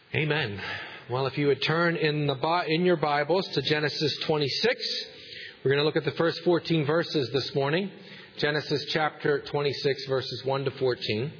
Amen. Well, if you would turn in your Bibles to Genesis 26, we're going to look at the first 14 verses this morning. Genesis chapter 26, verses 1 to 14.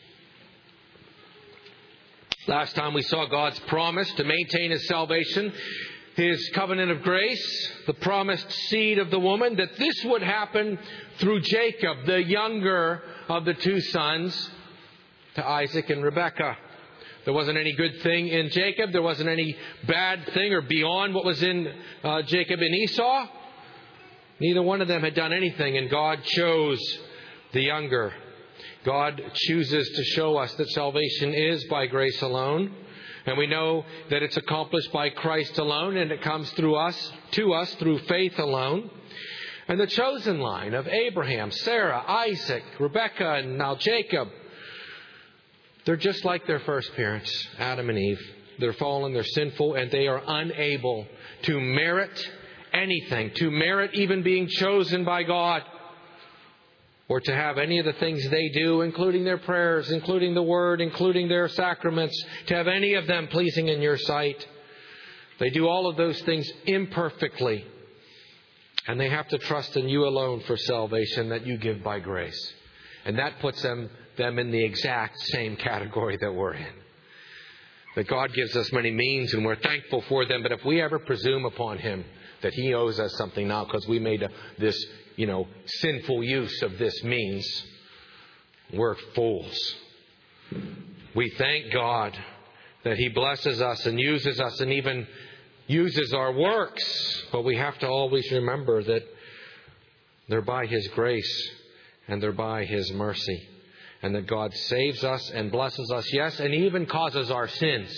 Last time we saw God's promise to maintain His salvation, His covenant of grace, the promised seed of the woman, that this would happen through Jacob, the younger of the two sons, to Isaac and Rebekah. There wasn't any good thing in Jacob. There wasn't any bad thing or beyond what was in Jacob and Esau. Neither one of them had done anything, and God chose the younger. God chooses to show us that salvation is by grace alone. And we know that it's accomplished by Christ alone, and it comes to us through faith alone. And the chosen line of Abraham, Sarah, Isaac, Rebekah, and now Jacob, they're just like their first parents, Adam and Eve. They're fallen, they're sinful, and they are unable to merit anything, to merit even being chosen by God, or to have any of the things they do, including their prayers, including the Word, including their sacraments, to have any of them pleasing in your sight. They do all of those things imperfectly, and they have to trust in you alone for salvation that you give by grace. And that puts them in the exact same category that we're in. That God gives us many means and we're thankful for them. But if we ever presume upon Him that He owes us something now because we made this sinful use of this means, we're fools. We thank God that He blesses us and uses us and even uses our works. But we have to always remember that they're by His grace and they're by His mercy. And that God saves us and blesses us, yes, and even causes our sins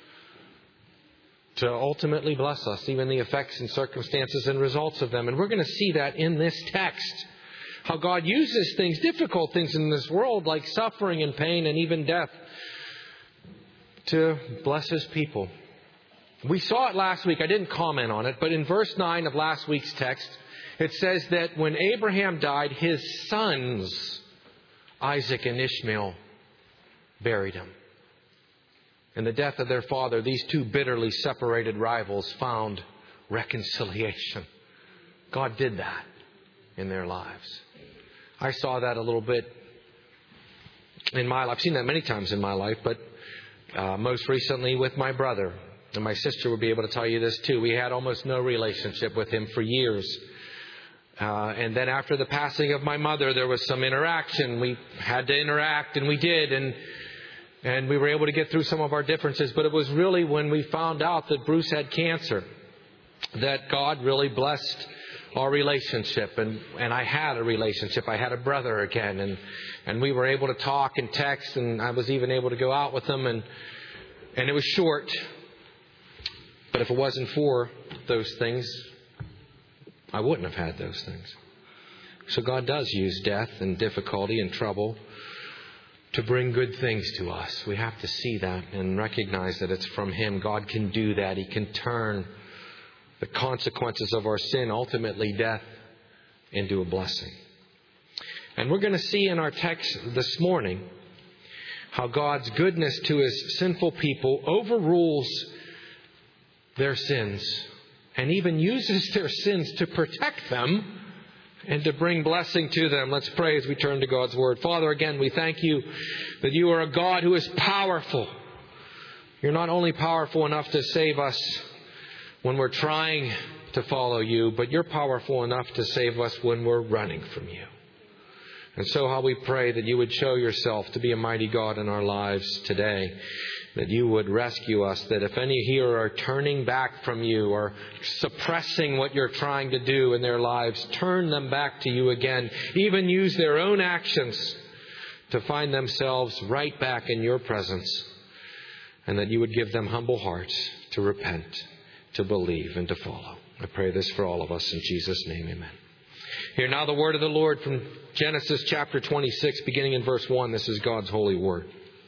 to ultimately bless us, even the effects and circumstances and results of them. And we're going to see that in this text. How God uses things, difficult things in this world, like suffering and pain and even death, to bless His people. We saw it last week. I didn't comment on it, but in verse 9 of last week's text, it says that when Abraham died, his sons, Isaac and Ishmael, buried him. In the death of their father, these two bitterly separated rivals found reconciliation. God did that in their lives. I saw that a little bit in my life. I've seen that many times in my life, but most recently with my brother. And my sister would be able to tell you this too. We had almost no relationship with him for years. And then after the passing of my mother, there was some interaction. We had to interact, and we did. And we were able to get through some of our differences. But it was really when we found out that Bruce had cancer that God really blessed our relationship. And I had a relationship. I had a brother again. And we were able to talk and text. And I was even able to go out with him. And it was short. But if it wasn't for those things, I wouldn't have had those things. So God does use death and difficulty and trouble to bring good things to us. We have to see that and recognize that it's from Him. God can do that. He can turn the consequences of our sin, ultimately death, into a blessing. And we're going to see in our text this morning how God's goodness to His sinful people overrules their sins and even uses their sins to protect them and to bring blessing to them. Let's pray as we turn to God's Word. Father, again, we thank You that You are a God who is powerful. You're not only powerful enough to save us when we're trying to follow You, but You're powerful enough to save us when we're running from You. And so how we pray that You would show Yourself to be a mighty God in our lives today. That You would rescue us, that if any here are turning back from You or suppressing what You're trying to do in their lives, turn them back to You again. Even use their own actions to find themselves right back in Your presence. And that You would give them humble hearts to repent, to believe, and to follow. I pray this for all of us in Jesus' name, amen. Hear now the word of the Lord from Genesis chapter 26, beginning in verse 1. This is God's holy word.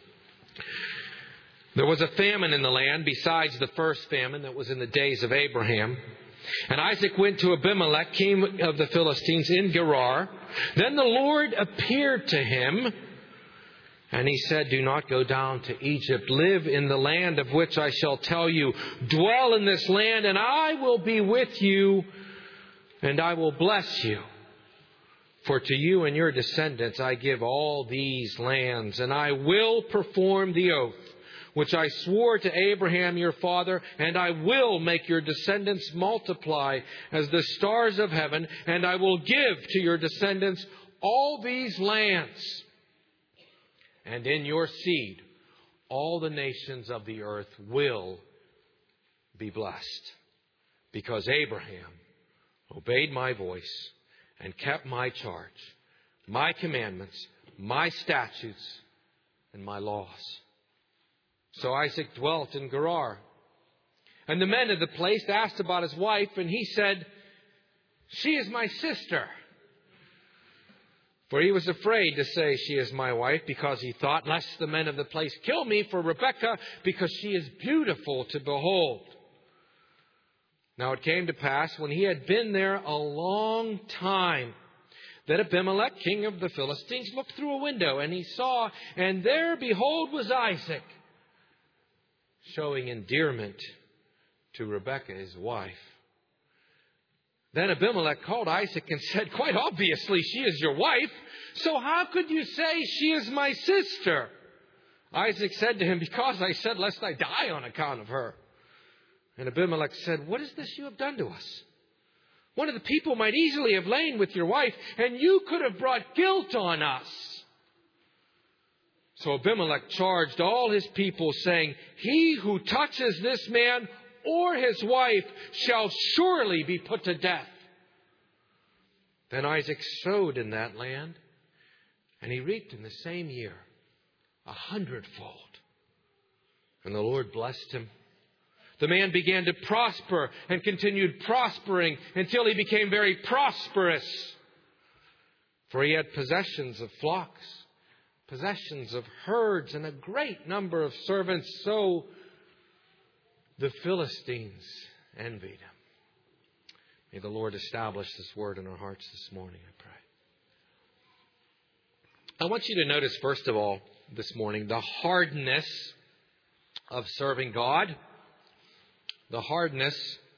There was a famine in the land besides the first famine that was in the days of Abraham. And Isaac went to Abimelech, king of the Philistines, in Gerar. Then the Lord appeared to him And he said, do not go down to Egypt. Live in the land of which I shall tell you. Dwell in this land, and I will be with you, and I will bless you. For to you and your descendants I give all these lands, and I will perform the oath which I swore to Abraham your father, and I will make your descendants multiply as the stars of heaven, and I will give to your descendants all these lands. And in your seed, all the nations of the earth will be blessed. Because Abraham obeyed my voice and kept my charge, my commandments, my statutes, and my laws. So Isaac dwelt in Gerar. And the men of the place asked about his wife, and he said, she is my sister. For he was afraid to say, she is my wife, because he thought, lest the men of the place kill me for Rebekah, because she is beautiful to behold. Now it came to pass, when he had been there a long time, that Abimelech, king of the Philistines, looked through a window, and he saw, and there, behold, was Isaac, showing endearment to Rebekah, his wife. Then Abimelech called Isaac and said, quite obviously, she is your wife. So how could you say she is my sister? Isaac said to him, because I said, lest I die on account of her. And Abimelech said, what is this you have done to us? One of the people might easily have lain with your wife, and you could have brought guilt on us. So Abimelech charged all his people, saying, he who touches this man or his wife shall surely be put to death. Then Isaac sowed in that land, and he reaped in the same year 100-fold. And the Lord blessed him. The man began to prosper and continued prospering until he became very prosperous. For he had possessions of flocks, possessions of herds, and a great number of servants. So the Philistines envied him. May the Lord establish this word in our hearts this morning, I pray. I want you to notice, first of all, this morning, the hardness of serving God. The hardness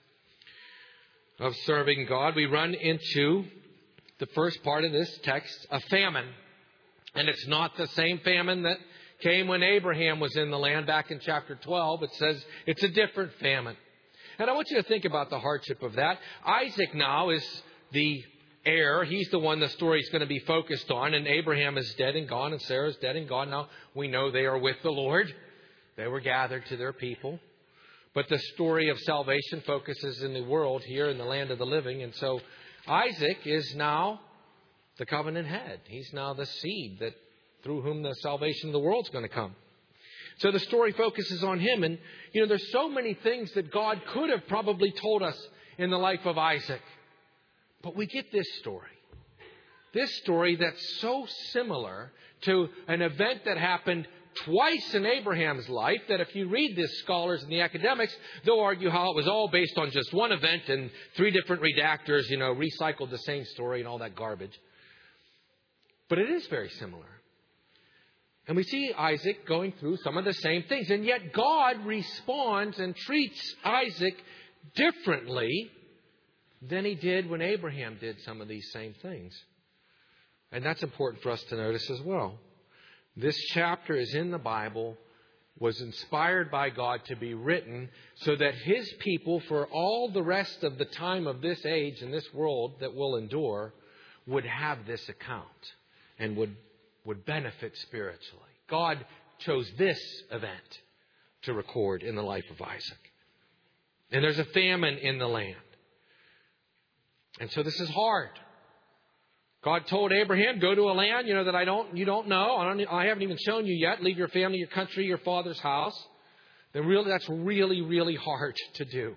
of serving God. We run into the first part of this text, a famine. And it's not the same famine that came when Abraham was in the land back in chapter 12. It says it's a different famine. And I want you to think about the hardship of that. Isaac now is the heir. He's the one the story is going to be focused on. And Abraham is dead and gone, and Sarah is dead and gone. Now we know they are with the Lord. They were gathered to their people. But the story of salvation focuses in the world here in the land of the living. And so Isaac is now the covenant head. He's now the seed that through whom the salvation of the world is going to come. So the story focuses on him. And, there's so many things that God could have probably told us in the life of Isaac. But we get this story. This story that's so similar to an event that happened twice in Abraham's life, that if you read the scholars and the academics, they'll argue how it was all based on just one event and three different redactors, recycled the same story and all that garbage. But it is very similar. And we see Isaac going through some of the same things. And yet God responds and treats Isaac differently than he did when Abraham did some of these same things. And that's important for us to notice as well. This chapter is in the Bible, was inspired by God to be written so that His people, for all the rest of the time of this age and this world that will endure, would have this account and would benefit spiritually. God chose this event to record in the life of Isaac. And there's a famine in the land. And so this is hard. God told Abraham, go to a land, that you don't know. I haven't even shown you yet. Leave your family, your country, your father's house. That's really, really hard to do.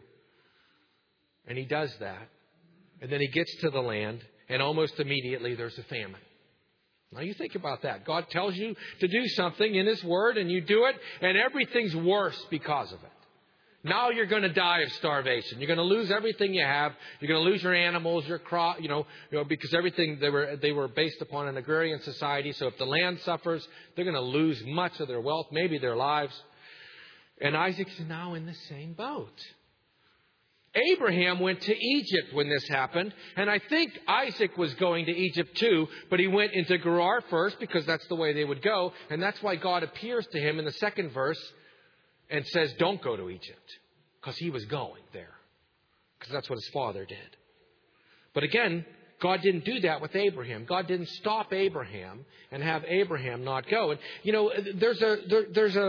And he does that. And then he gets to the land, and almost immediately there's a famine. Now you think about that. God tells you to do something in His Word, and you do it, and everything's worse because of it. Now you're going to die of starvation. You're going to lose everything you have. You're going to lose your animals, your crop, because everything they were based upon an agrarian society. So if the land suffers, they're going to lose much of their wealth, maybe their lives. And Isaac's now in the same boat. Abraham went to Egypt when this happened, and I think Isaac was going to Egypt too, but he went into Gerar first because that's the way they would go, and that's why God appears to him in the second verse and says, don't go to Egypt, because he was going there, because that's what his father did. But again, God didn't do that with Abraham. God didn't stop Abraham and have Abraham not go. And there's a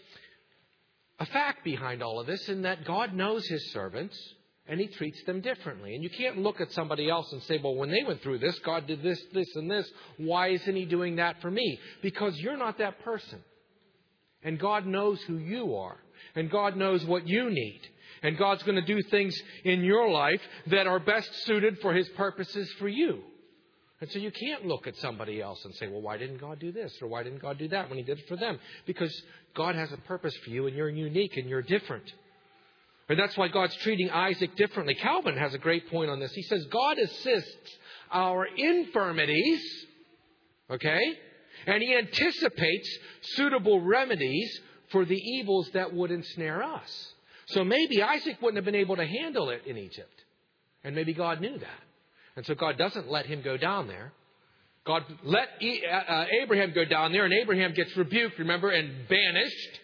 fact behind all of this, in that God knows His servants and He treats them differently. And you can't look at somebody else and say, well, when they went through this, God did this, this, and this. Why isn't He doing that for me? Because you're not that person. And God knows who you are. And God knows what you need. And God's going to do things in your life that are best suited for His purposes for you. And so you can't look at somebody else and say, well, why didn't God do this? Or why didn't God do that when He did it for them? Because God has a purpose for you, and you're unique and you're different. And that's why God's treating Isaac differently. Calvin has a great point on this. He says, God assists our infirmities, okay? And He anticipates suitable remedies for the evils that would ensnare us. So maybe Isaac wouldn't have been able to handle it in Egypt. And maybe God knew that. And so God doesn't let him go down there. God let Abraham go down there, and Abraham gets rebuked, remember, and banished.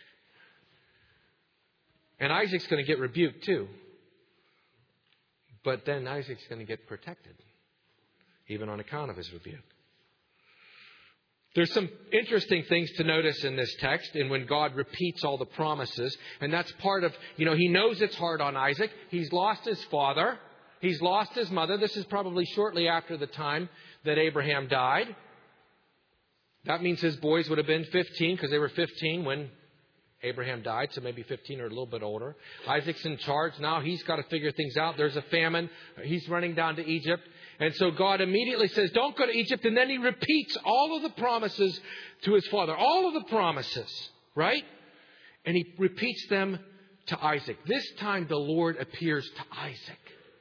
And Isaac's going to get rebuked too. But then Isaac's going to get protected, even on account of his rebuke. There's some interesting things to notice in this text, and when God repeats all the promises. And that's part of, He knows it's hard on Isaac. He's lost his father. He's lost his mother. This is probably shortly after the time that Abraham died. That means his boys would have been 15, because they were 15 when Abraham died, so maybe 15 or a little bit older. Isaac's in charge now. He's got to figure things out. There's a famine. He's running down to Egypt. And so God immediately says, don't go to Egypt. And then He repeats all of the promises to his father. All of the promises, right? And He repeats them to Isaac. This time the Lord appears to Isaac.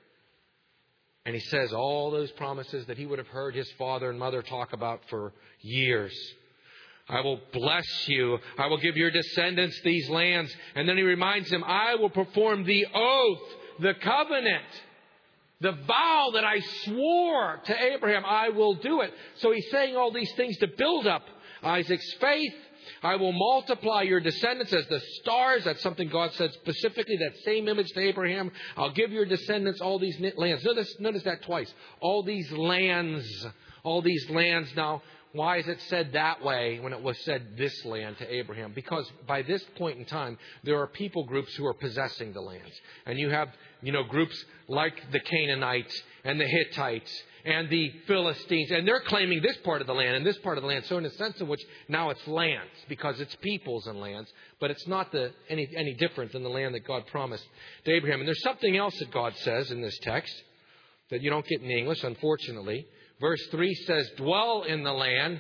And He says all those promises that he would have heard his father and mother talk about for years. I will bless you. I will give your descendants these lands. And then He reminds him, I will perform the oath, the covenant, the vow that I swore to Abraham. I will do it. So He's saying all these things to build up Isaac's faith. I will multiply your descendants as the stars. That's something God said specifically, that same image to Abraham. I'll give your descendants all these lands. Notice that twice. All these lands. All these lands. Now, why is it said that way when it was said this land to Abraham? Because by this point in time, there are people groups who are possessing the lands. And you have, groups like the Canaanites and the Hittites and the Philistines. And they're claiming this part of the land and this part of the land. So in a sense in which now it's lands, because it's peoples and lands. But it's not any different than the land that God promised to Abraham. And there's something else that God says in this text that you don't get in English, unfortunately. Verse 3 says, dwell in the land.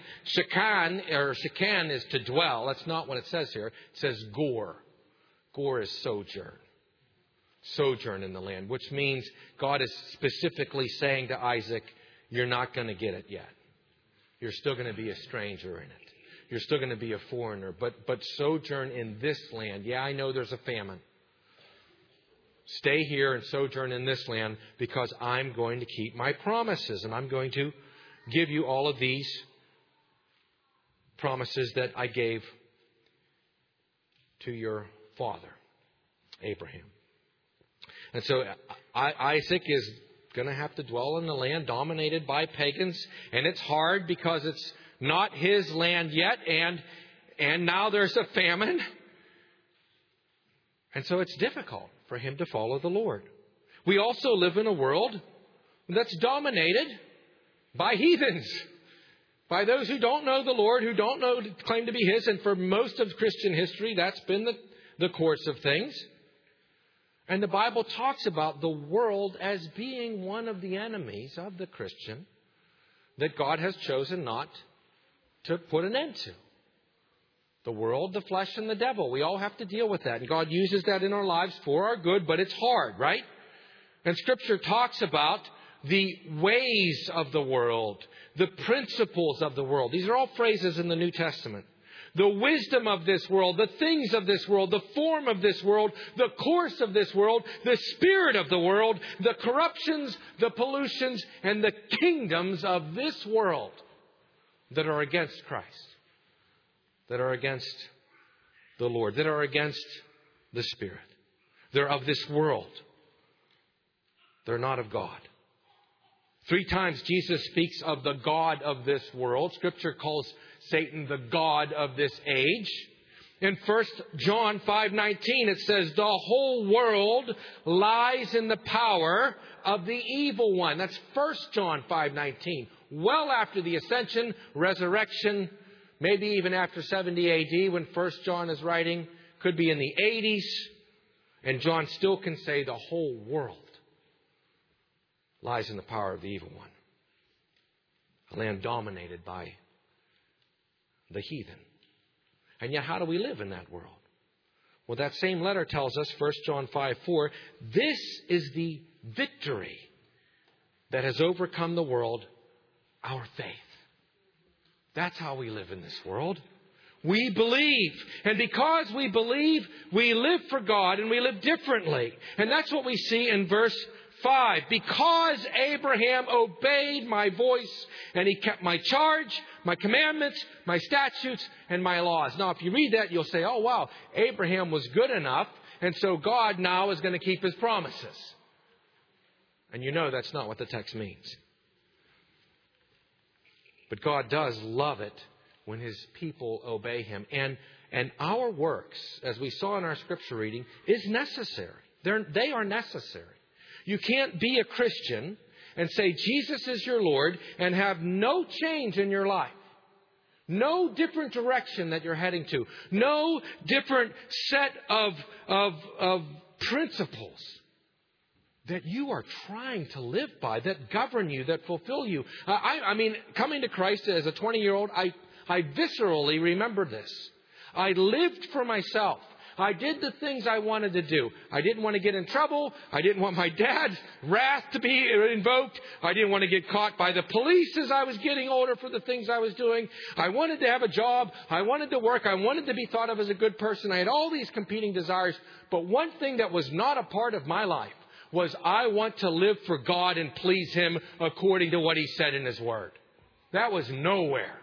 Shekan is to dwell. That's not what it says here. It says gor. Gor is sojourn. Sojourn in the land, which means God is specifically saying to Isaac, you're not going to get it yet. You're still going to be a stranger in it. You're still going to be a foreigner. But sojourn in this land. Yeah, I know there's a famine. Stay here and sojourn in this land, because I'm going to keep my promises, and I'm going to give you all of these promises that I gave to your father, Abraham. And so Isaac is going to have to dwell in the land dominated by pagans, and it's hard because it's not his land yet, and now there's a famine. And so it's difficult for him to follow the Lord. We also live in a world that's dominated by heathens, by those who don't know the Lord, who don't claim to be His. And for most of Christian history, that's been the course of things. And the Bible talks about the world as being one of the enemies of the Christian that God has chosen not to put an end to. The world, the flesh, and the devil. We all have to deal with that. And God uses that in our lives for our good, but it's hard, right? And Scripture talks about the ways of the world, the principles of the world. These are all phrases in the New Testament. The wisdom of this world, the things of this world, the form of this world, the course of this world, the spirit of the world, the corruptions, the pollutions, and the kingdoms of this world that are against Christ, that are against the Lord, that are against the Spirit. They're of this world. They're not of God. 3 times Jesus speaks of the God of this world. Scripture calls Satan the god of this age. In 1 John 5:19 it says, the whole world lies in the power of the evil one. That's 1 John 5:19. Well after the ascension, resurrection, maybe even after 70 AD when 1 John is writing. Could be in the 80s. And John still can say the whole world lies in the power of the evil one. A land dominated by the heathen. And yet, how do we live in that world? Well, that same letter tells us, 1 John 5:4, this is the victory that has overcome the world, our faith. That's how we live in this world. We believe. And because we believe, we live for God and we live differently. And that's what we see in verse 5. Because Abraham obeyed my voice and he kept my charge, my commandments, my statutes, and my laws. Now, if you read that, you'll say, oh, wow, Abraham was good enough, and so God now is going to keep his promises. And you know that's not what the text means. But God does love it when his people obey him. And our works, as we saw in our scripture reading, is necessary. They are necessary. You can't be a Christian and say Jesus is your Lord and have no change in your life. No different direction that you're heading to. No different set of principles that you are trying to live by, that govern you, that fulfill you. I mean, coming to Christ as a 20-year-old, I viscerally remember this. I lived for myself. I did the things I wanted to do. I didn't want to get in trouble. I didn't want my dad's wrath to be invoked. I didn't want to get caught by the police as I was getting older for the things I was doing. I wanted to have a job. I wanted to work. I wanted to be thought of as a good person. I had all these competing desires. But one thing that was not a part of my life was I want to live for God and please Him according to what He said in His Word. That was nowhere.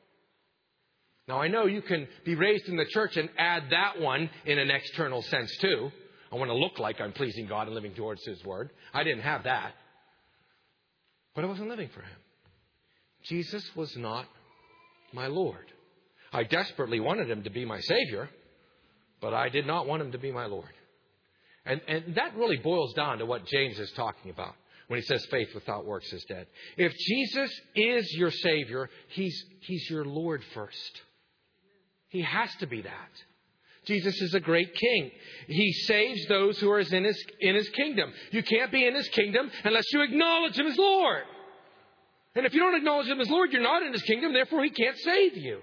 Now, I know you can be raised in the church and add that one in an external sense, too. I want to look like I'm pleasing God and living towards His Word. I didn't have that. But I wasn't living for Him. Jesus was not my Lord. I desperately wanted Him to be my Savior, but I did not want Him to be my Lord. And that really boils down to what James is talking about when he says faith without works is dead. If Jesus is your Savior, He's your Lord first. He has to be that. Jesus is a great king. He saves those who are in His kingdom. You can't be in His kingdom unless you acknowledge Him as Lord. And if you don't acknowledge Him as Lord, you're not in His kingdom. Therefore, He can't save you.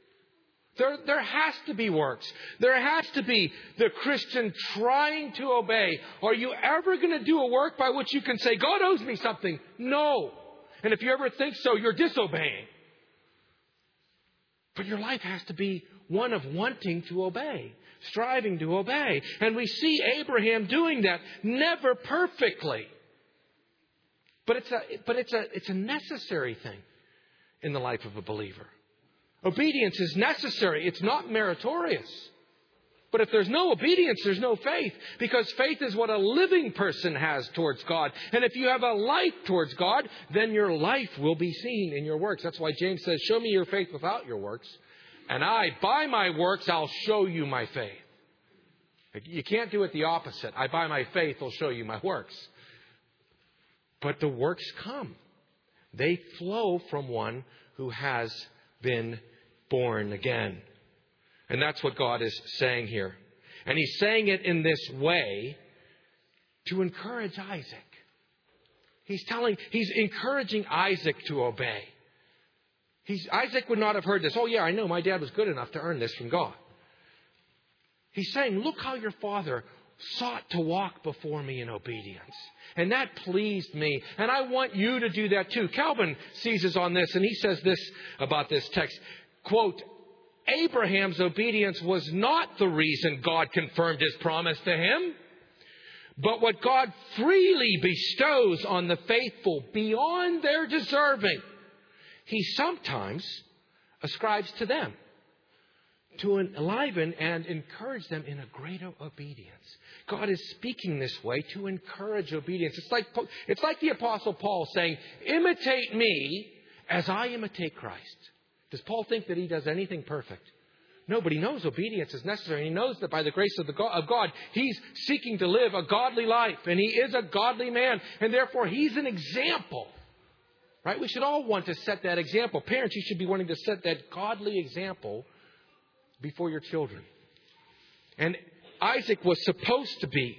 There has to be works. There has to be the Christian trying to obey. Are you ever going to do a work by which you can say, God owes me something? No. And if you ever think so, you're disobeying. But your life has to be one of wanting to obey, striving to obey. And we see Abraham doing that, never perfectly. But it's a necessary thing in the life of a believer. Obedience is necessary. It's not meritorious. But if there's no obedience, there's no faith. Because faith is what a living person has towards God. And if you have a life towards God, then your life will be seen in your works. That's why James says, show me your faith without your works. And by my works, I'll show you my faith. You can't do it the opposite. By my faith, I'll show you my works. But the works come. They flow from one who has been born again. And that's what God is saying here. And He's saying it in this way to encourage Isaac. He's encouraging Isaac to obey. Isaac would not have heard this. Oh yeah, I know my dad was good enough to earn this from God. He's saying, look how your father sought to walk before me in obedience. And that pleased me. And I want you to do that too. Calvin seizes on this and he says this about this text. Quote, Abraham's obedience was not the reason God confirmed His promise to him, but what God freely bestows on the faithful beyond their deserving, He sometimes ascribes to them, to enliven and encourage them in a greater obedience. God is speaking this way to encourage obedience. It's like the Apostle Paul saying, imitate me as I imitate Christ. Does Paul think that he does anything perfect? No, but he knows obedience is necessary. He knows that by the grace of God, he's seeking to live a godly life. And he is a godly man. And therefore, he's an example. Right? We should all want to set that example. Parents, you should be wanting to set that godly example before your children. And Isaac was supposed to be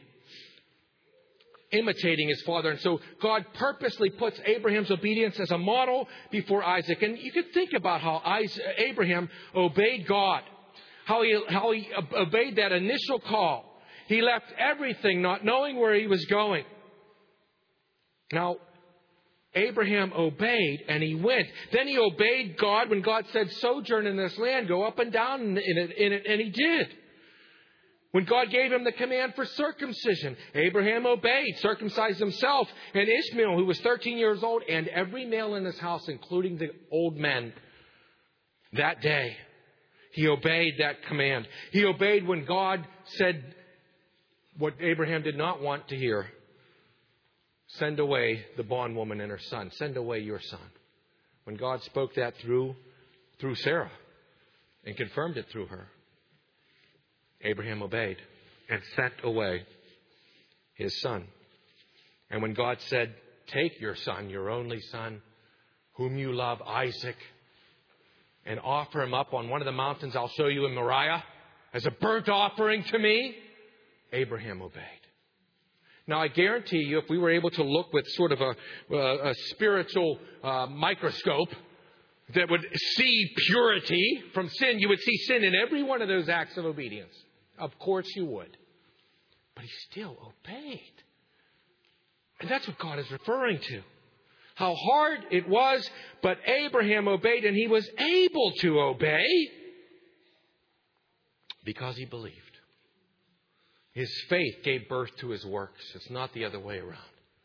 imitating his father. And so God purposely puts Abraham's obedience as a model before Isaac. And you could think about how Abraham obeyed God, how he obeyed that initial call. He left everything not knowing where he was going. Now, Abraham obeyed and he went. Then he obeyed God when God said, sojourn in this land, go up and down in it, and he did. When God gave him the command for circumcision, Abraham obeyed, circumcised himself, and Ishmael, who was 13 years old, and every male in his house, including the old men, that day. He obeyed that command. He obeyed when God said what Abraham did not want to hear. Send away the bondwoman and her son. Send away your son. When God spoke that through Sarah and confirmed it through her, Abraham obeyed and sent away his son. And when God said, take your son, your only son, whom you love, Isaac, and offer him up on one of the mountains I'll show you in Moriah as a burnt offering to me, Abraham obeyed. Now, I guarantee you, if we were able to look with sort of a spiritual microscope that would see purity from sin, you would see sin in every one of those acts of obedience. Of course you would. But he still obeyed. And that's what God is referring to. How hard it was, but Abraham obeyed, and he was able to obey because he believed. His faith gave birth to his works. It's not the other way around.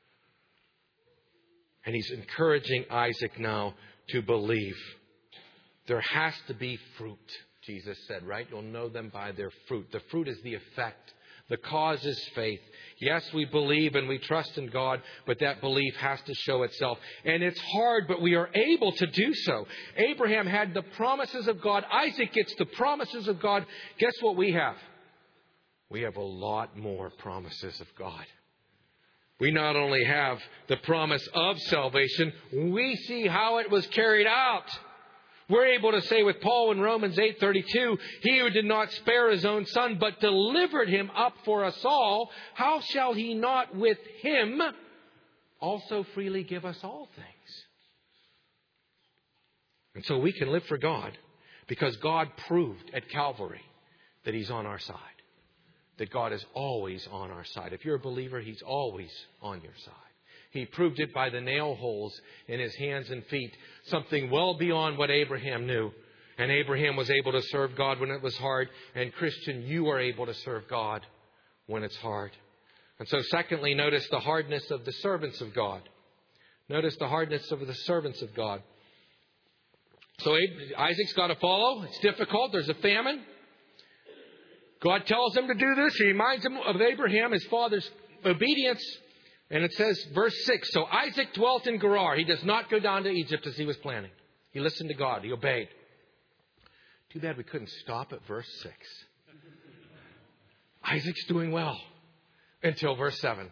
And he's encouraging Isaac now to believe. There has to be fruit, Jesus said, right? You'll know them by their fruit. The fruit is the effect. The cause is faith. Yes, we believe and we trust in God, but that belief has to show itself. And it's hard, but we are able to do so. Abraham had the promises of God. Isaac gets the promises of God. Guess what we have? We have a lot more promises of God. We not only have the promise of salvation, we see how it was carried out. We're able to say with Paul in Romans 8:32, he who did not spare his own son, but delivered him up for us all, how shall he not with him also freely give us all things? And so we can live for God because God proved at Calvary that he's on our side. That God is always on our side. If you're a believer, he's always on your side. He proved it by the nail holes in his hands and feet, something well beyond what Abraham knew. And Abraham was able to serve God when it was hard. And Christian, you are able to serve God when it's hard. And so secondly, notice the hardness of the servants of God. Notice the hardness of the servants of God. So Isaac's got to follow. It's difficult. There's a famine. God tells him to do this. He reminds him of Abraham, his father's obedience. And it says, verse 6, so Isaac dwelt in Gerar. He does not go down to Egypt as he was planning. He listened to God. He obeyed. Too bad we couldn't stop at verse 6. Isaac's doing well until verse 7.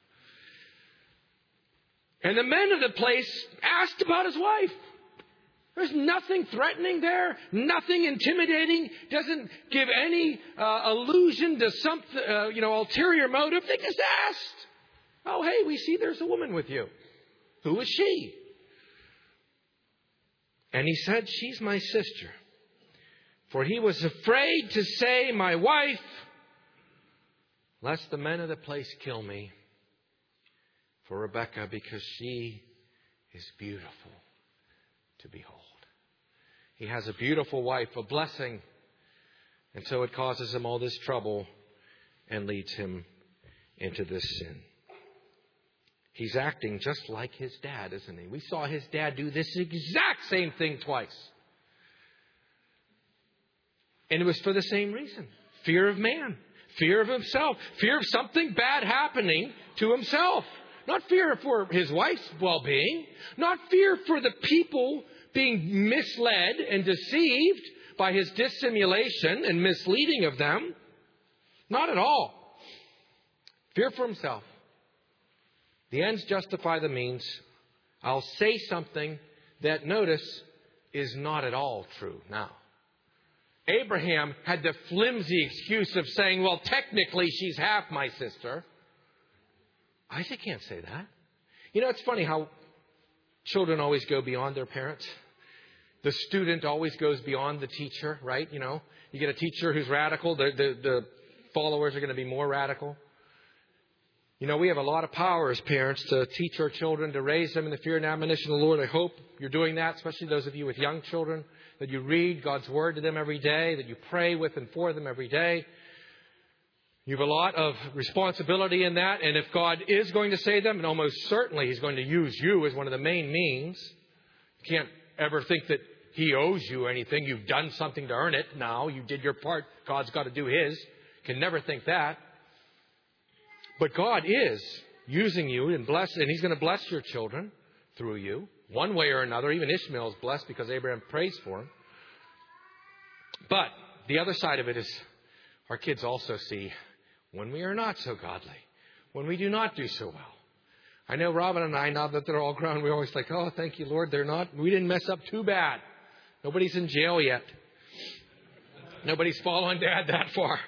And the men of the place asked about his wife. There's nothing threatening there, nothing intimidating, doesn't give any allusion to some ulterior motive. They just asked, oh, hey, we see there's a woman with you. Who is she? And he said, she's my sister. For he was afraid to say, my wife, lest the men of the place kill me for Rebekah, because she is beautiful to behold. He has a beautiful wife, a blessing. And so it causes him all this trouble and leads him into this sin. He's acting just like his dad, isn't he? We saw his dad do this exact same thing twice. And it was for the same reason. Fear of man. Fear of himself. Fear of something bad happening to himself. Not fear for his wife's well-being. Not fear for the people being misled and deceived by his dissimulation and misleading of them. Not at all. Fear for himself. The ends justify the means. I'll say something that, notice, is not at all true now. Abraham had the flimsy excuse of saying, well, technically she's half my sister. Isaac can't say that. You know, it's funny how children always go beyond their parents. The student always goes beyond the teacher, right? You know, you get a teacher who's radical, the followers are going to be more radical. You know, we have a lot of power as parents to teach our children, to raise them in the fear and admonition of the Lord. I hope you're doing that, especially those of you with young children, that you read God's Word to them every day, that you pray with and for them every day. You have a lot of responsibility in that, and if God is going to save them, and almost certainly He's going to use you as one of the main means. You can't ever think that He owes you anything. You've done something to earn it. Now, you did your part. God's got to do His. You can never think that. But God is using you and He's going to bless your children through you, one way or another. Even Ishmael is blessed because Abraham prays for him. But the other side of it is our kids also see when we are not so godly, when we do not do so well. I know Robin and I, now that they're all grown, we're always like, oh, thank you, Lord, we didn't mess up too bad. Nobody's in jail yet. Nobody's following Dad that far.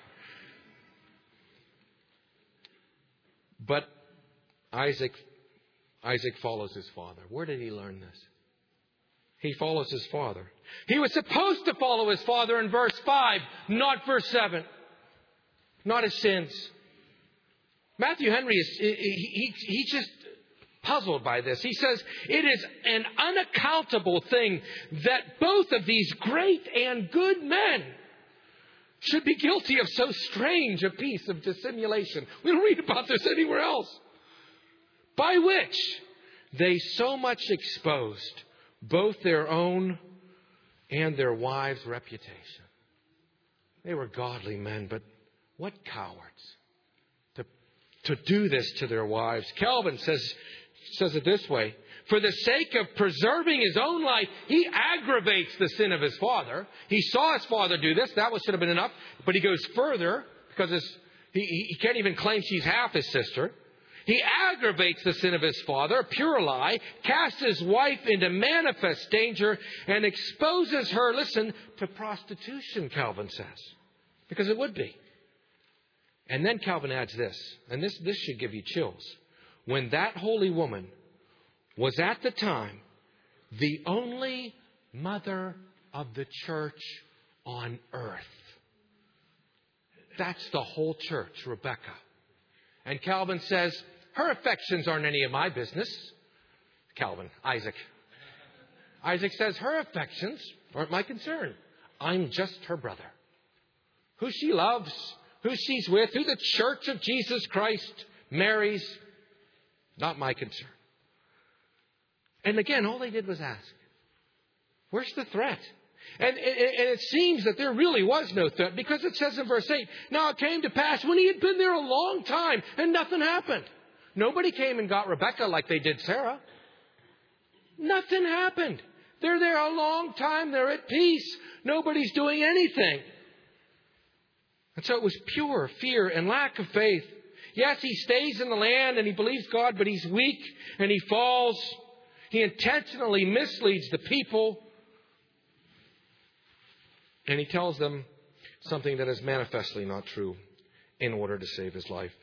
But Isaac follows his father. Where did he learn this? He follows his father. He was supposed to follow his father in verse 5, not verse 7. Not his sins. Matthew Henry he's just puzzled by this. He says, it is an unaccountable thing that both of these great and good men should be guilty of so strange a piece of dissimulation. We don't read about this anywhere else. By which they so much exposed both their own and their wives' reputation. They were godly men, but what cowards to do this to their wives. Calvin says it this way. For the sake of preserving his own life, he aggravates the sin of his father. He saw his father do this. That should have been enough. But he goes further because he can't even claim she's half his sister. He aggravates the sin of his father, a pure lie, casts his wife into manifest danger, and exposes her, listen, to prostitution, Calvin says. Because it would be. And then Calvin adds this, and this should give you chills. When that holy woman was at the time the only mother of the church on earth. That's the whole church, Rebekah. And Calvin says, her affections aren't any of my business. Isaac says, her affections aren't my concern. I'm just her brother. Who she loves, who she's with, who the church of Jesus Christ marries, not my concern. And again, all they did was ask, where's the threat? And it seems that there really was no threat, because it says in verse 8, now it came to pass when he had been there a long time and nothing happened. Nobody came and got Rebekah like they did Sarah. Nothing happened. They're there a long time. They're at peace. Nobody's doing anything. And so it was pure fear and lack of faith. Yes, he stays in the land and he believes God, but he's weak and he falls. He intentionally misleads the people. And he tells them something that is manifestly not true in order to save his life.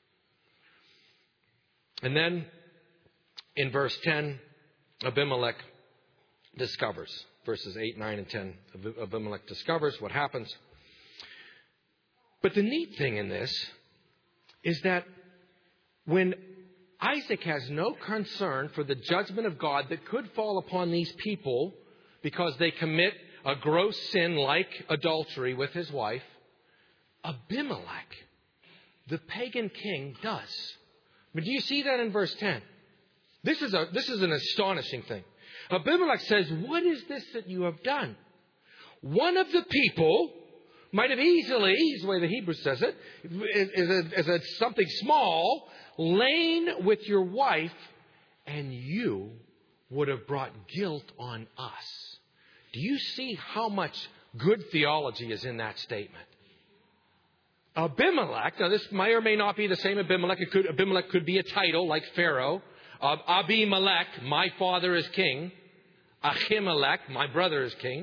And then in verse 10, Abimelech discovers verses 8, 9, and 10. Abimelech discovers what happens. But the neat thing in this is that when Isaac has no concern for the judgment of God that could fall upon these people because they commit a gross sin like adultery with his wife, Abimelech, the pagan king, does. But do you see that in verse 10? This is an astonishing thing. Abimelech says, "What is this that you have done? One of the people might have easily," is the way the Hebrew says it, is something small, "lain with your wife, and you would have brought guilt on us." Do you see how much good theology is in that statement? Abimelech, now this may or may not be the same Abimelech. Abimelech could be a title like Pharaoh. Abimelech, my father is king. Ahimelech, my brother is king.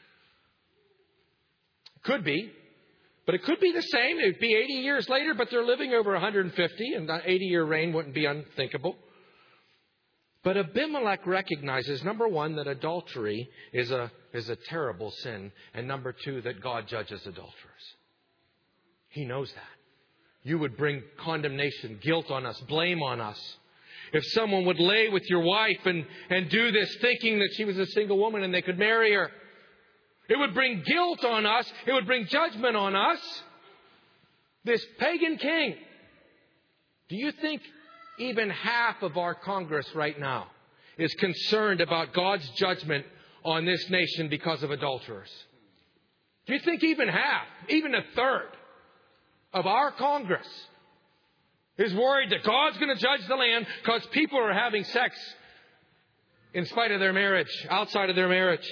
Could be. But it could be the same. It would be 80 years later, but they're living over 150, and an 80-year reign wouldn't be unthinkable. But Abimelech recognizes, number one, that adultery is a terrible sin, and number two, that God judges adulterers. He knows that. You would bring condemnation, guilt on us, blame on us. If someone would lay with your wife and do this thinking that she was a single woman and they could marry her, it would bring guilt on us. It would bring judgment on us. This pagan king. Do you think even half of our Congress right now is concerned about God's judgment on this nation because of adulterers? Do you think even half, even a third of our Congress is worried that God's going to judge the land because people are having sex in spite of their marriage, outside of their marriage?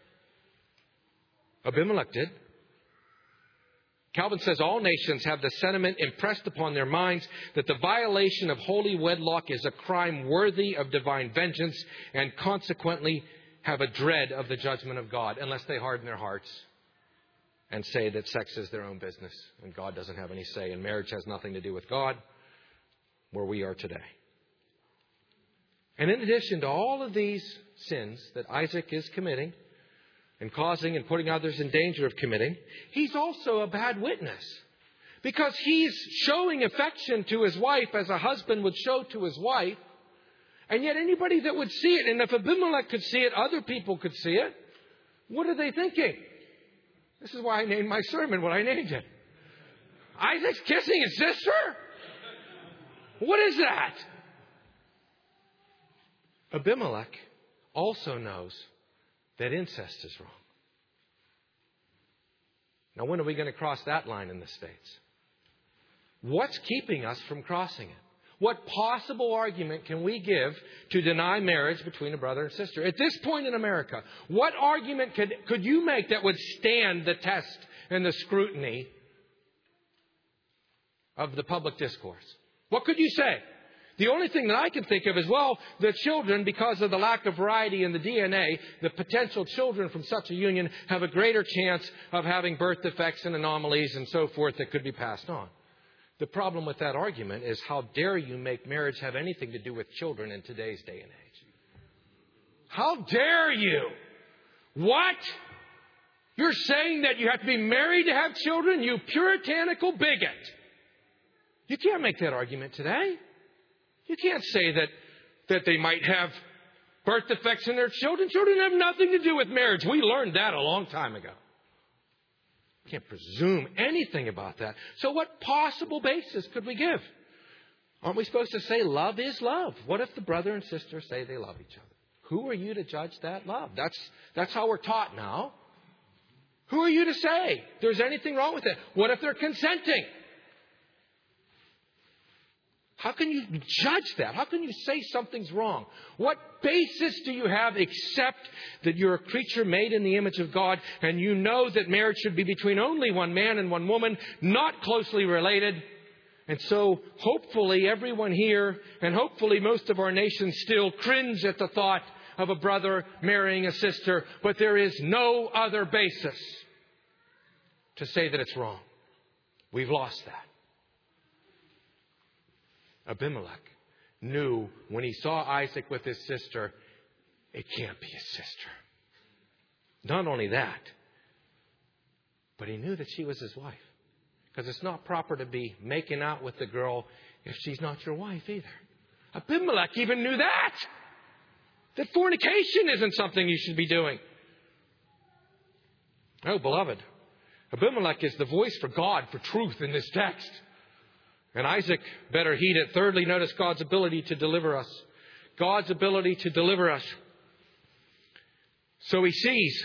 Abimelech did. Calvin says all nations have the sentiment impressed upon their minds that the violation of holy wedlock is a crime worthy of divine vengeance, and consequently have a dread of the judgment of God, unless they harden their hearts and say that sex is their own business and God doesn't have any say and marriage has nothing to do with God, where we are today. And in addition to all of these sins that Isaac is committing and causing and putting others in danger of committing, he's also a bad witness. Because he's showing affection to his wife as a husband would show to his wife. And yet anybody that would see it, and if Abimelech could see it, other people could see it. What are they thinking? This is why I named my sermon what I named it. Isaac's kissing his sister? What is that? Abimelech also knows that incest is wrong. Now, when are we going to cross that line in the States? What's keeping us from crossing it? What possible argument can we give to deny marriage between a brother and sister? At this point in America, what argument could you make that would stand the test and the scrutiny of the public discourse? What could you say? The only thing that I can think of is, well, the children, because of the lack of variety in the DNA, the potential children from such a union have a greater chance of having birth defects and anomalies and so forth that could be passed on. The problem with that argument is, how dare you make marriage have anything to do with children in today's day and age? How dare you? What? You're saying that you have to be married to have children? You puritanical bigot. You can't make that argument today. You can't say that they might have birth defects in their children. Children have nothing to do with marriage. We learned that a long time ago. You can't presume anything about that. So what possible basis could we give? Aren't we supposed to say love is love? What if the brother and sister say they love each other? Who are you to judge that love? That's how we're taught now. Who are you to say there's anything wrong with it? What if they're consenting? How can you judge that? How can you say something's wrong? What basis do you have except that you're a creature made in the image of God and you know that marriage should be between only one man and one woman, not closely related? And so hopefully everyone here and hopefully most of our nation still cringe at the thought of a brother marrying a sister, but there is no other basis to say that it's wrong. We've lost that. Abimelech knew when he saw Isaac with his sister, it can't be his sister. Not only that, but he knew that she was his wife. Because it's not proper to be making out with the girl if she's not your wife either. Abimelech even knew that. That fornication isn't something you should be doing. Oh, beloved, Abimelech is the voice for God, for truth in this text. And Isaac better heed it. Thirdly, notice God's ability to deliver us. God's ability to deliver us. So he sees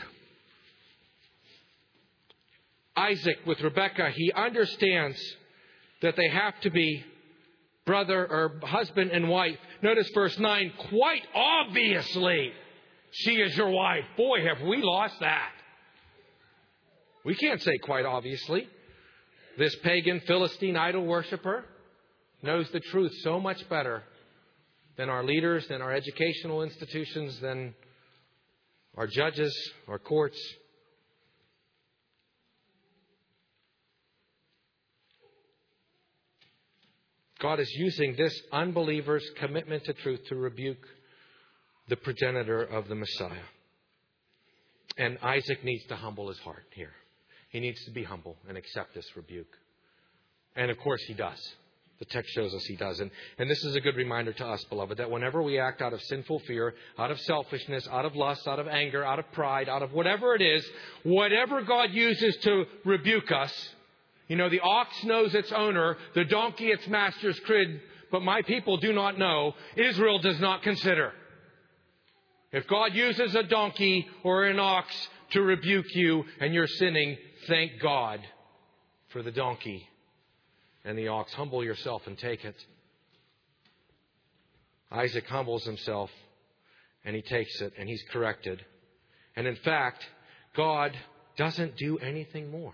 Isaac with Rebekah. He understands that they have to be brother or husband and wife. Notice verse 9. Quite obviously, she is your wife. Boy, have we lost that. We can't say quite obviously. This pagan Philistine idol worshiper knows the truth so much better than our leaders, than our educational institutions, than our judges, our courts. God is using this unbeliever's commitment to truth to rebuke the progenitor of the Messiah. And Isaac needs to humble his heart here. He needs to be humble and accept this rebuke. And of course he does. The text shows us he does. And this is a good reminder to us, beloved, that whenever we act out of sinful fear, out of selfishness, out of lust, out of anger, out of pride, out of whatever it is, whatever God uses to rebuke us, the ox knows its owner, the donkey its master's crib, but my people do not know. Israel does not consider. If God uses a donkey or an ox to rebuke you and you're sinning, thank God for the donkey and the ox. Humble yourself and take it. Isaac humbles himself and he takes it and he's corrected. And in fact, God doesn't do anything more.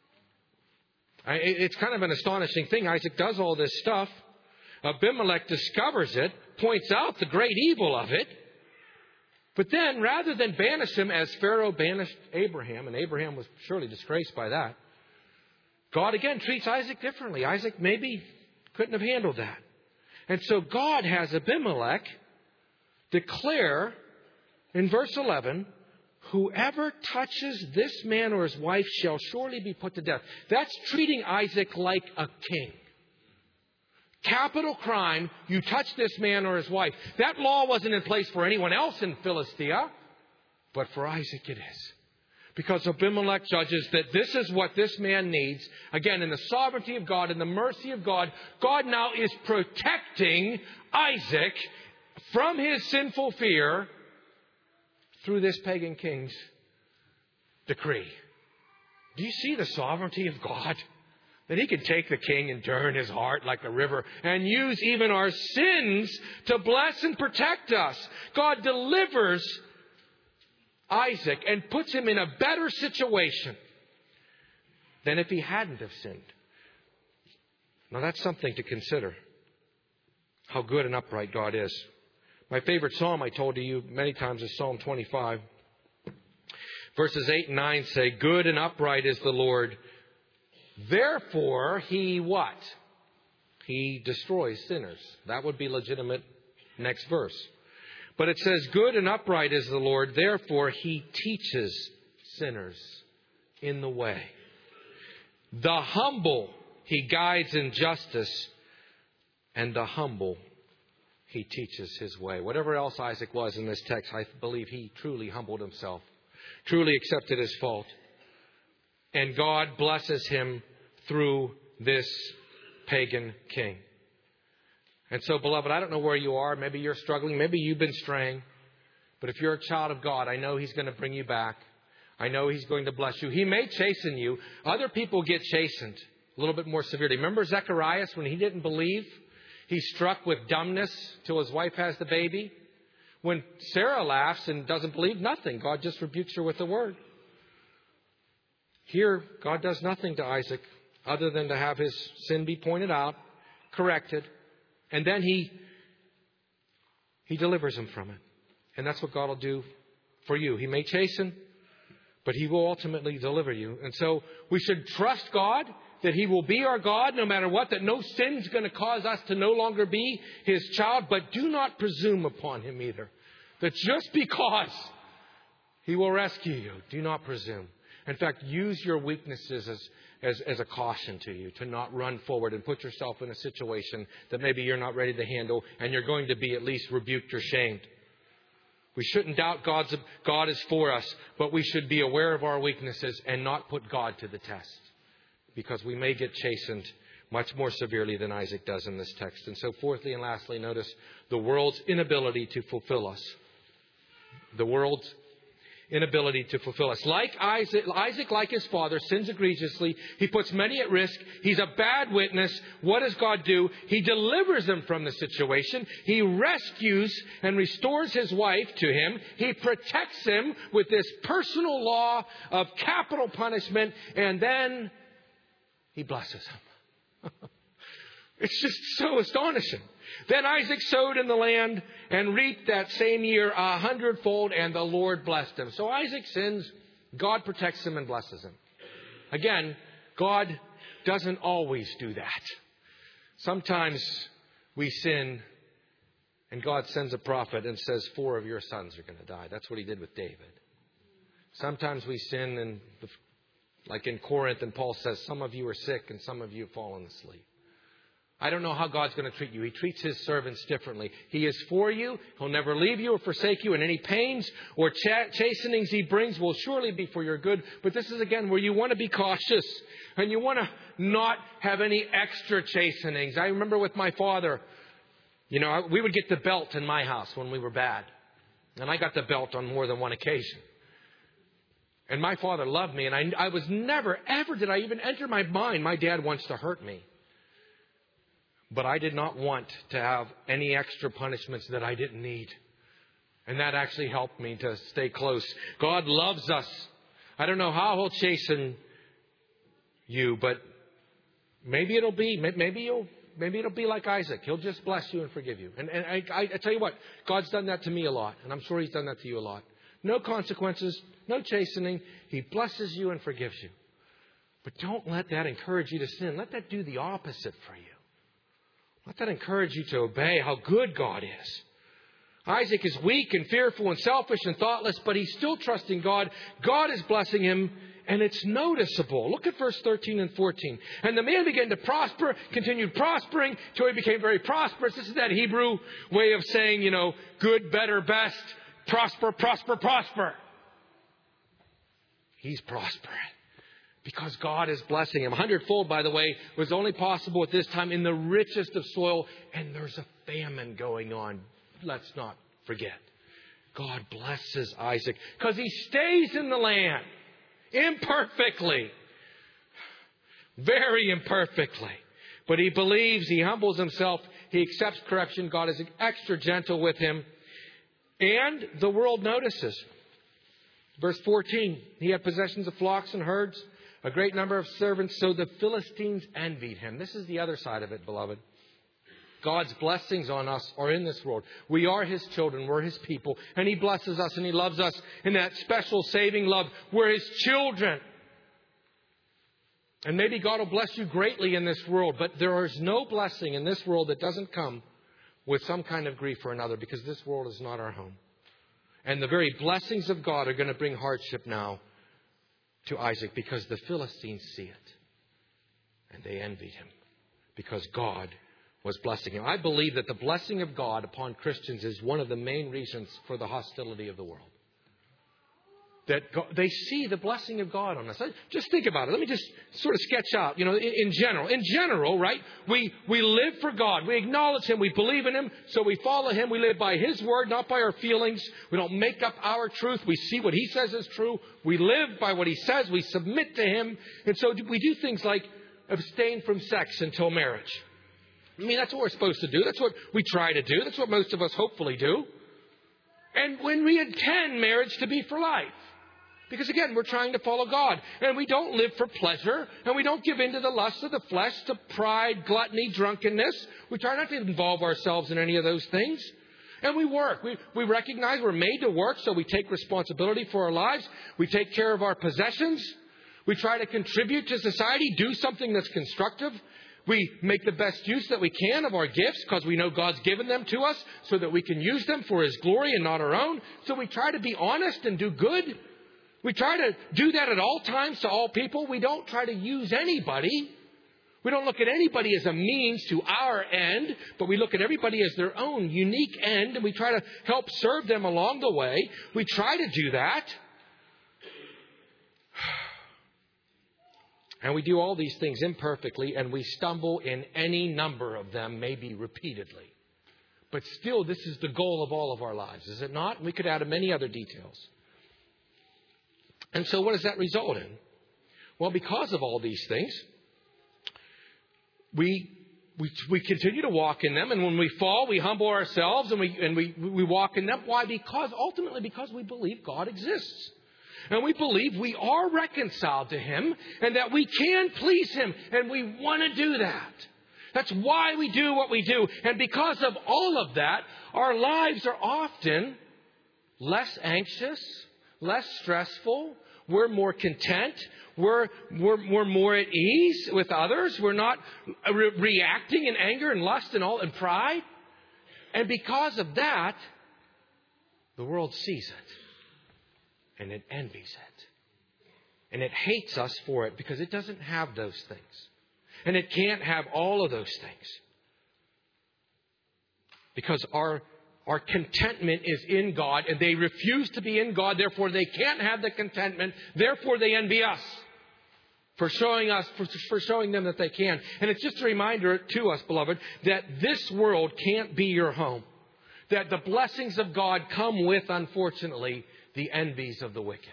It's kind of an astonishing thing. Isaac does all this stuff. Abimelech discovers it, points out the great evil of it. But then, rather than banish him as Pharaoh banished Abraham, and Abraham was surely disgraced by that, God again treats Isaac differently. Isaac maybe couldn't have handled that. And so God has Abimelech declare in verse 11, whoever touches this man or his wife shall surely be put to death. That's treating Isaac like a king. Capital crime, you touch this man or his wife. That law wasn't in place for anyone else in Philistia, but for Isaac it is. Because Abimelech judges that this is what this man needs. Again, in the sovereignty of God, in the mercy of God, God now is protecting Isaac from his sinful fear through this pagan king's decree. Do you see the sovereignty of God? That he can take the king and turn his heart like a river and use even our sins to bless and protect us. God delivers Isaac and puts him in a better situation than if he hadn't have sinned. Now that's something to consider. How good and upright God is. My favorite psalm I told you many times is Psalm 25. Verses 8 and 9 say, good and upright is the Lord. Therefore, he what? He destroys sinners. That would be legitimate next verse. But it says, good and upright is the Lord. Therefore, he teaches sinners in the way. The humble he guides in justice, and the humble he teaches his way. Whatever else Isaac was in this text, I believe he truly humbled himself, truly accepted his fault. And God blesses him through this pagan king. And so, beloved, I don't know where you are. Maybe you're struggling. Maybe you've been straying. But if you're a child of God, I know he's going to bring you back. I know he's going to bless you. He may chasten you. Other people get chastened a little bit more severely. Remember Zacharias when he didn't believe? He's struck with dumbness till his wife has the baby. When Sarah laughs and doesn't believe, nothing. God just rebukes her with the word. Here, God does nothing to Isaac other than to have his sin be pointed out, corrected, and then he delivers him from it. And that's what God will do for you. He may chasten, but he will ultimately deliver you. And so we should trust God that he will be our God no matter what, that no sin is going to cause us to no longer be his child, but do not presume upon him either. That just because He will rescue you. Do not presume. In fact, use your weaknesses as a caution to you to not run forward and put yourself in a situation that maybe you're not ready to handle and you're going to be at least rebuked or shamed. We shouldn't doubt God is for us, but we should be aware of our weaknesses and not put God to the test, because we may get chastened much more severely than Isaac does in this text. And so fourthly and lastly, notice the world's inability to fulfill us. The world's inability to fulfill us. Like Isaac, like his father, sins egregiously. He puts many at risk. He's a bad witness. What does God do? He delivers him from the situation. He rescues and restores his wife to him. He protects him with this personal law of capital punishment. And then he blesses him. It's just so astonishing. Then Isaac sowed in the land and reaped that same year 100-fold, and the Lord blessed him. So Isaac sins, God protects him and blesses him. Again, God doesn't always do that. Sometimes we sin and God sends a prophet and says 4 of your sons are going to die. That's what he did with David. Sometimes we sin and like in Corinth, and Paul says, some of you are sick and some of you have fallen asleep. I don't know how God's going to treat you. He treats his servants differently. He is for you. He'll never leave you or forsake you. And any pains or chastenings he brings will surely be for your good. But this is, again, where you want to be cautious. And you want to not have any extra chastenings. I remember with my father, we would get the belt in my house when we were bad. And I got the belt on more than one occasion. And my father loved me. And I was never, ever did I even enter my mind, my dad wants to hurt me. But I did not want to have any extra punishments that I didn't need. And that actually helped me to stay close. God loves us. I don't know how he'll chasten you, but maybe it'll be like Isaac. He'll just bless you and forgive you. And I tell you what, God's done that to me a lot. And I'm sure he's done that to you a lot. No consequences, no chastening. He blesses you and forgives you. But don't let that encourage you to sin. Let that do the opposite for you. Let that encourage you to obey how good God is. Isaac is weak and fearful and selfish and thoughtless, but he's still trusting God. God is blessing him, and it's noticeable. Look at verse 13 and 14. And the man began to prosper, continued prospering, till he became very prosperous. This is that Hebrew way of saying, good, better, best, prosper, prosper, prosper. He's prospering. Because God is blessing him. 100-fold, by the way, was only possible at this time in the richest of soil. And there's a famine going on. Let's not forget. God blesses Isaac because he stays in the land imperfectly. Very imperfectly. But he believes, he humbles himself, he accepts correction. God is extra gentle with him. And the world notices. Verse 14, he had possessions of flocks and herds, a great number of servants, so the Philistines envied him. This is the other side of it, beloved. God's blessings on us are in this world. We are his children. We're his people. And he blesses us and he loves us in that special saving love. We're his children. And maybe God will bless you greatly in this world. But there is no blessing in this world that doesn't come with some kind of grief for another, because this world is not our home. And the very blessings of God are going to bring hardship now to Isaac, because the Philistines see it. And they envied him because God was blessing him. I believe that the blessing of God upon Christians is one of the main reasons for the hostility of the world. That they see the blessing of God on us. Just think about it. Let me just sort of sketch out, in general, right? We live for God. We acknowledge him. We believe in him. So we follow him. We live by his word, not by our feelings. We don't make up our truth. We see what he says is true. We live by what he says. We submit to him. And so we do things like abstain from sex until marriage. I mean, that's what we're supposed to do. That's what we try to do. That's what most of us hopefully do. And when we intend marriage to be for life. Because again, we're trying to follow God. And we don't live for pleasure. And we don't give in to the lust of the flesh, to pride, gluttony, drunkenness. We try not to involve ourselves in any of those things. And we work. We recognize we're made to work, so we take responsibility for our lives. We take care of our possessions. We try to contribute to society, do something that's constructive. We make the best use that we can of our gifts because we know God's given them to us so that we can use them for His glory and not our own. So we try to be honest and do good. We try to do that at all times to all people. We don't try to use anybody. We don't look at anybody as a means to our end, but we look at everybody as their own unique end, and we try to help serve them along the way. We try to do that. And we do all these things imperfectly, and we stumble in any number of them, maybe repeatedly. But still, this is the goal of all of our lives, is it not? We could add many other details. And so what does that result in? Well, because of all these things, we continue to walk in them, and when we fall, we humble ourselves and we walk in them. Why? Ultimately because we believe God exists. And we believe we are reconciled to Him and that we can please Him, and we want to do that. That's why we do what we do. And because of all of that, our lives are often less anxious, less stressful. We're more content. We're more at ease with others. We're not reacting in anger and lust and pride. And because of that, the world sees it. And it envies it. And it hates us for it because it doesn't have those things. And it can't have all of those things. Because our contentment is in God, and they refuse to be in God. Therefore, they can't have the contentment. Therefore, they envy us for showing them that they can. And it's just a reminder to us, beloved, that this world can't be your home. That the blessings of God come with, unfortunately, the envies of the wicked.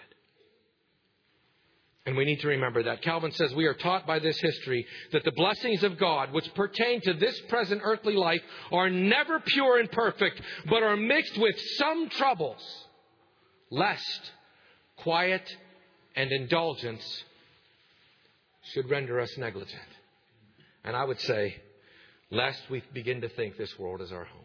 And we need to remember that. Calvin says we are taught by this history that the blessings of God, which pertain to this present earthly life, are never pure and perfect, but are mixed with some troubles, lest quiet and indulgence should render us negligent. And I would say, lest we begin to think this world is our home.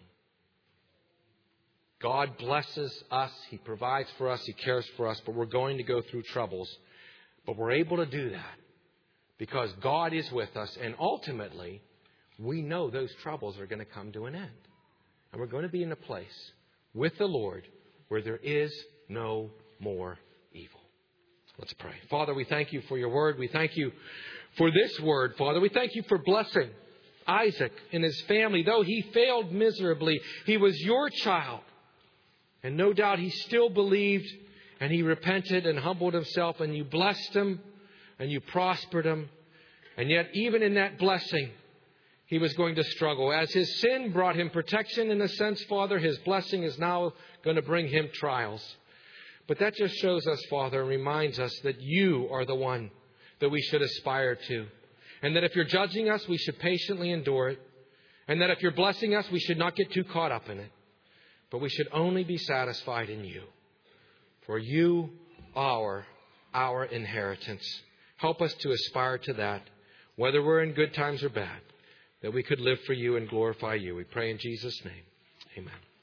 God blesses us. He provides for us. He cares for us. But we're going to go through troubles. But we're able to do that because God is with us. And ultimately, we know those troubles are going to come to an end. And we're going to be in a place with the Lord where there is no more evil. Let's pray. Father, we thank You for Your word. We thank You for this word, Father. We thank You for blessing Isaac and his family. Though he failed miserably, he was Your child. And no doubt he still believed, and he repented and humbled himself, and You blessed him and You prospered him. And yet, even in that blessing, he was going to struggle. As his sin brought him protection in a sense, Father, his blessing is now going to bring him trials. But that just shows us, Father, and reminds us that You are the one that we should aspire to. And that if You're judging us, we should patiently endure it. And that if You're blessing us, we should not get too caught up in it. But we should only be satisfied in You. For You are our inheritance. Help us to aspire to that, whether we're in good times or bad, that we could live for You and glorify You. We pray in Jesus' name. Amen.